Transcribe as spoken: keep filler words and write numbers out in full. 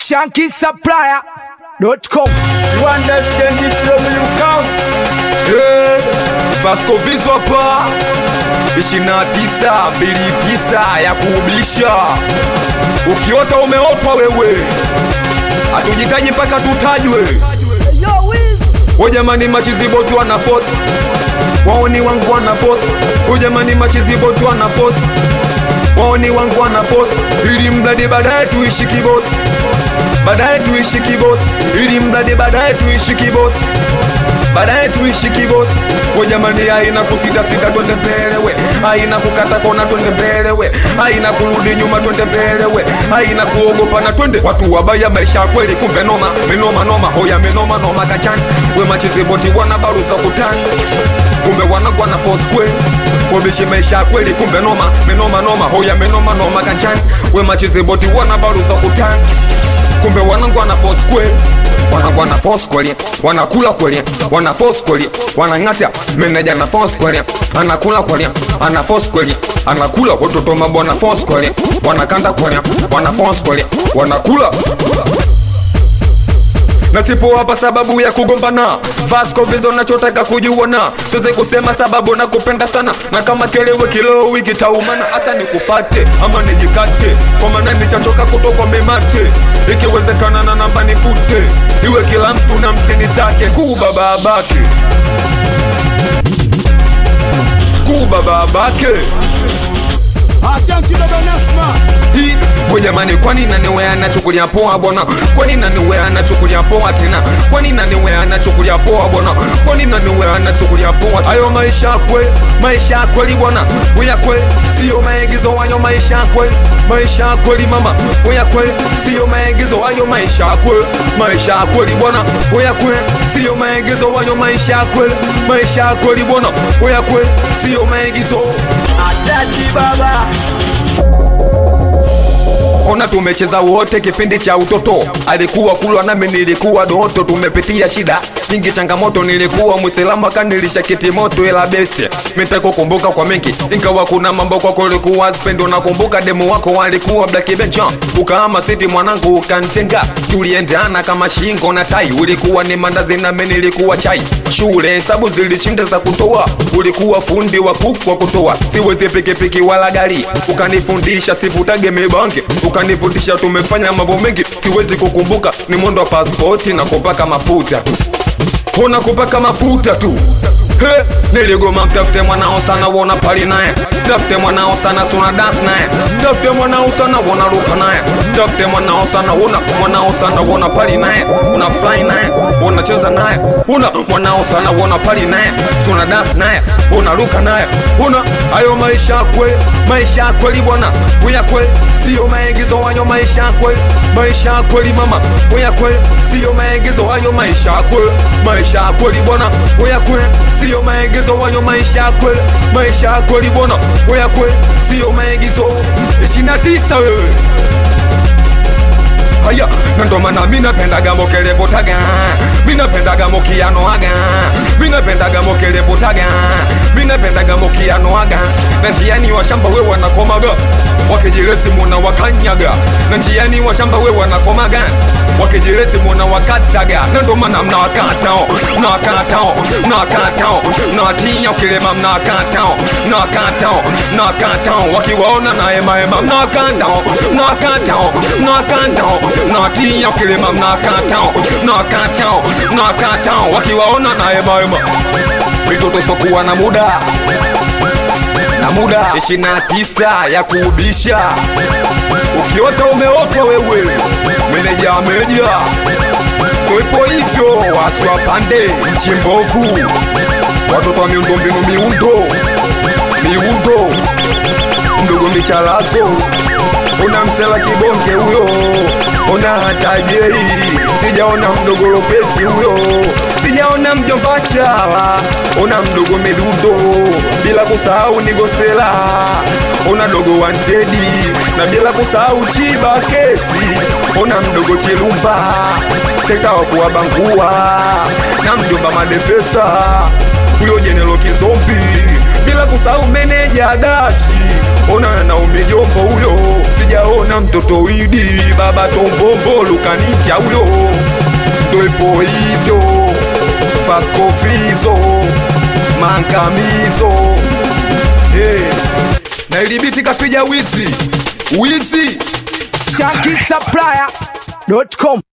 Shanky Supplier dot com. You understand it from you count. Hey, Vasco Vizwa pa ishirini na tisa mbili tisa ya kuubisha. Ukiota umeotwa wewe, hatujitaji mpaka tutajwe. O jamani machizibo tu wana force, waoni wangu wana force. O jamani machizibo tu wana force, waoni wangu wana force. Ili mradi baadaye tuishi kibosi, baadaye tuishi kibosi. Ili mradi baadaye tuishi kibosi, baadaye tuishi kibosi. O jamani haina kusita sita twende mbele we, haina kukata kona twende mbele we, haina kurudi nyuma twende mbele we, haina kuogopa na twende. Watu wabaya maisha kweli kumbe noma, menoma noma hoya menoma noma kachani. We machizi boti wana baruza kutani, kumbe wana wana force kweli. Wabishi maisha kweli kumbe noma, menoma noma hoya menoma noma kachani. We machizi boti wana baruza kutani, kumbe wana wana force kweli. Wana wana force kweli, wanakula kweli, wana force kweli, wanang'ata meneja na force kweli, anakula kweli, ana force kweli, anakula watoto mabwana force kweli, wanakanda kweli, wana force kweli, wanakula. Nasipo hapa sababu ya kugombana, Vasco Vizo nachotaka kujiona. Siwezi kusema sababu na kupenda sana, na kama kelewe kilo wiki taumana. Asa ni kufate, ama nijikate, kwa maana nichachoka kutoka memate. Ikiwezekana na namba nifute, iwe kila mtu na msini zake. Kuba babake, kuba babake. Achanchi baba Nasma. Kwa jamani kwani naniwe anachukulia poa bwana, kwani naniwe anachukulia poa tena, kwani naniwe anachukulia poa bwana, kwani naniwe anachukulia poa. Ayo maisha kwe, maisha kweli bwana, uya kwe sio maigizo. Ayo maisha kwe, maisha kweli mama, uya kwe sio maigizo. Ayo maisha kwe, maisha kweli bwana, uya kwe sio maigizo. Ayo maisha kwe, maisha kweli bwana, uya kwe sio maigizo. Atachi baba. Ona tumecheza wote kipindi cha utoto, alikuwa kulwa nami nilikuwa doto. Tumepitia shida nyingi changamoto, nilikuwa Muislamu akanilisha kiti moto ila best. Mitako kumbuka kwa mengi, ingawa kuna mambo kwa kulikuwa spendo. Na kumbuka demo wako walikuwa Black Benja, ukahama city mwanangu ukantenga. Tuliendana kama shingo na tai, ulikuwa ni mandazi na mimi nilikuwa chai. Shule hesabu zilishinda za kutoa, ulikuwa fundi wa kuku wa kutoa. Siwezi pikipiki wala gari, ukanifundisha sivutage mibange, ukanifundisha tumefanya mambo mengi. Siwezi kukumbuka ni mwendo wa passport na kupaka mafuta tu, hona kupaka mafuta tu. He, niligoma mtafute mwanao sana wona pali naye, tafute mwanao sana tuna dance naye, tafute mwanao sana wona ruka naye, tafute mwanao sana wona mwanao sana wona pali naye, una fly naye, wona cheza naye, una mwanao sana wona pali naye, tuna dance naye, wona ruka naye, una. Ayo maisha kwe, maisha kweli bwana, uya kwe sio maigizo. Ayo maisha kwe, maisha kweli mama, uya kwe sio maigizo. Ayo maisha kwe, maisha kweli bwana, uya kwe sio maigizo. Ayo maisha kweli, maisha kweli bwana, uya kwe sio maigizo. ishirini na tisa wewe. Haya, ndo maana mimi napendaga mokelevo taga, mimi napendaga mokiano aga, mimi napendaga mokelevo taga, mimi napendaga mokiano aga. Na njiani wa shamba wewe wanakomaga, wakijilesi muna wakanyaga. Na njiani wa shamba wewe wanakomaga, wakijilesi muna wakataga. Na ndo maana mnawakatao, mnawakatao, mnawakatao, mnawatia ukilema mnawakatao, mnawakatao, mnawakatao. Wakiwaona na ema ema mnawakatao, mnawakatao, mnawakatao, mnawatia ukilema mnawakatao, mnawakatao, mnawakatao. Wakiwaona na ema ema. Mitoto sokuwa na muda, na muda. ishirini na tisa ya kuubisha. Ukiota umeotwa wewe, meneja meja. Kwepo hivyo waswa pande mchimbovu, watoto wa miundo mbinu miundo, miundo mdogo michalazo. Una msela kibonge huyo, una hatajei. Sijaona mdogo Lopezi huyo, sijaona mjomba Chala. Una mdogo Medudo, bila kusahau Nigosela. Una dogo Wantedi, na bila kusahau Chiba Kesi. Una mdogo Chilumba, sekta wa kuwabangua. Na mjomba Madepesa, huyo Jenelo Kizombi. Bila kusahau meneja Dachi, ona na umejombo huyo. ujaona mtoto widi baba tombombo lukanicha ulo ndo ipo hivyo faskofizo mankamizo hey. Na ilibiti kapija wizi wizi Shanky Supplier dot com